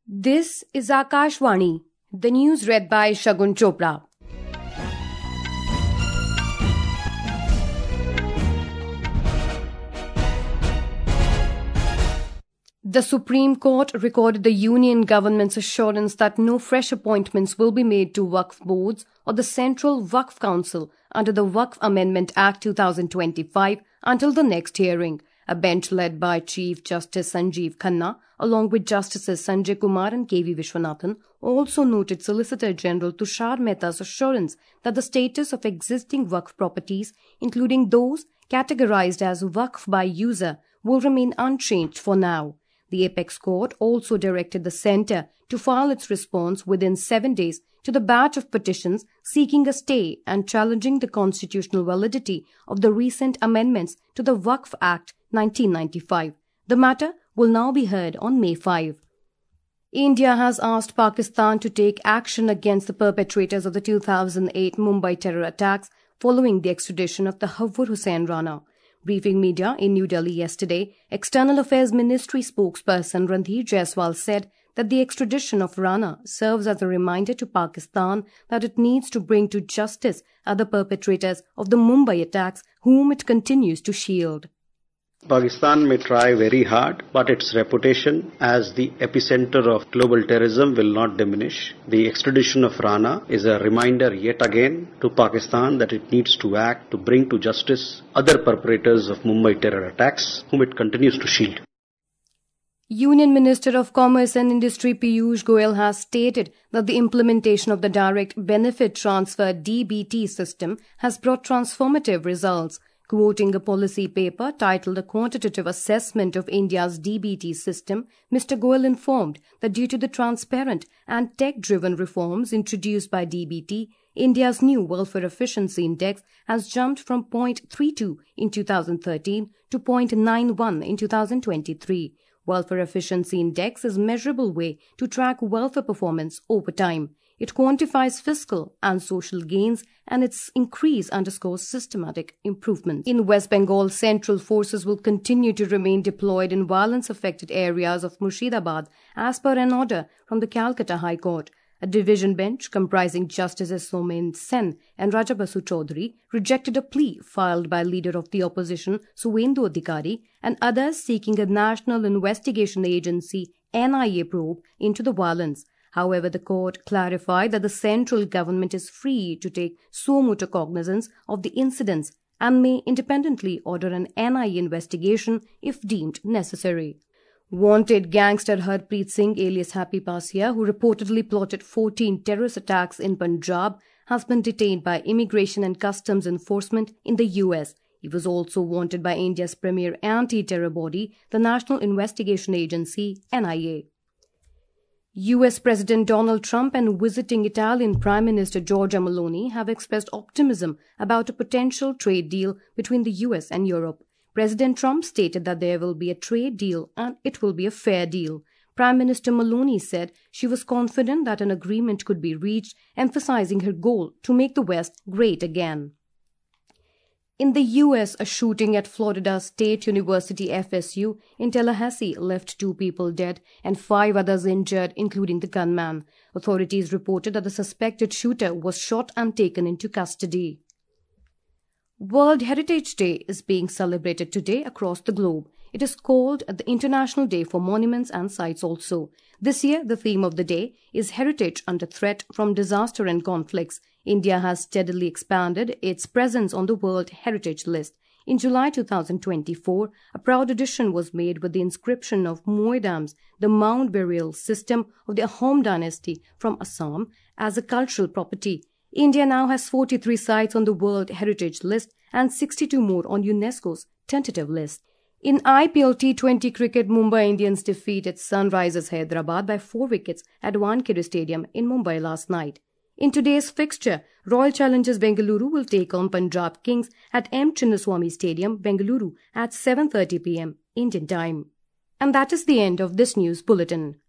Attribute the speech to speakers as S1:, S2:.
S1: This is Akashvani, the news read by Shagun Chopra. The Supreme Court recorded the Union government's assurance that no fresh appointments will be made to Waqf boards or the Central Waqf Council under the Waqf Amendment Act 2025 until the next hearing. A bench led by Chief Justice Sanjeev Khanna, along with Justices Sanjay Kumar and K.V. Vishwanathan, also noted Solicitor General Tushar Mehta's assurance that the status of existing Waqf properties, including those categorized as Waqf by user, will remain unchanged for now. The Apex Court also directed the Centre to file its response within 7 days to the batch of petitions seeking a stay and challenging the constitutional validity of the recent amendments to the Waqf Act 1995. The matter will now be heard on May 5. India has asked Pakistan to take action against the perpetrators of the 2008 Mumbai terror attacks following the extradition of the Tahir Hussain Rana. Briefing media in New Delhi yesterday, External Affairs Ministry spokesperson Randhir Jaiswal said that the extradition of Rana serves as a reminder to Pakistan that it needs to bring to justice other perpetrators of the Mumbai attacks whom it continues to shield.
S2: Pakistan may try very hard, but its reputation as the epicenter of global terrorism will not diminish. The extradition of Rana is a reminder yet again to Pakistan that it needs to act to bring to justice other perpetrators of Mumbai terror attacks whom it continues to shield.
S1: Union Minister of Commerce and Industry Piyush Goyal has stated that the implementation of the Direct Benefit Transfer DBT system has brought transformative results. Quoting a policy paper titled A Quantitative Assessment of India's DBT System, Mr. Goyal informed that due to the transparent and tech-driven reforms introduced by DBT, India's new Welfare Efficiency Index has jumped from 0.32 in 2013 to 0.91 in 2023. Welfare Efficiency Index is a measurable way to track welfare performance over time. It quantifies fiscal and social gains, and its increase underscores systematic improvement. In West Bengal, central forces will continue to remain deployed in violence-affected areas of Murshidabad as per an order from the Calcutta High Court. A division bench comprising Justices Somen Sen and Rajabasu Chaudhary rejected a plea filed by leader of the opposition Suvendu Adhikari and others seeking a National Investigation Agency NIA probe into the violence. However, the court clarified that the central government is free to take suo motu cognizance of the incidents and may independently order an NIA investigation if deemed necessary. Wanted gangster Harpreet Singh alias Happy Pasia, who reportedly plotted 14 terrorist attacks in Punjab, has been detained by Immigration and Customs Enforcement in the US. He was also wanted by India's premier anti-terror body, the National Investigation Agency, NIA. US President Donald Trump and visiting Italian Prime Minister Giorgia Meloni have expressed optimism about a potential trade deal between the US and Europe. President Trump stated that there will be a trade deal and it will be a fair deal. Prime Minister Meloni said she was confident that an agreement could be reached, emphasizing her goal to make the West great again. In the U.S., a shooting at Florida State University FSU in Tallahassee left 2 people dead and 5 others injured, including the gunman. Authorities reported that the suspected shooter was shot and taken into custody. World Heritage Day is being celebrated today across the globe. It is called the International Day for Monuments and Sites also. This year, the theme of the day is Heritage Under Threat from Disaster and Conflicts. India has steadily expanded its presence on the World Heritage List. In July 2024, a proud addition was made with the inscription of Moidams, the mound burial system of the Ahom dynasty from Assam, as a cultural property. India now has 43 sites on the World Heritage List and 62 more on UNESCO's tentative list. In IPL T20 cricket, Mumbai Indians defeated Sunrisers Hyderabad by 4 wickets at Wankhede Stadium in Mumbai last night. In today's fixture, Royal Challengers Bengaluru will take on Punjab Kings at M. Chinnaswamy Stadium, Bengaluru at 7:30 p.m. Indian time. And that is the end of this news bulletin.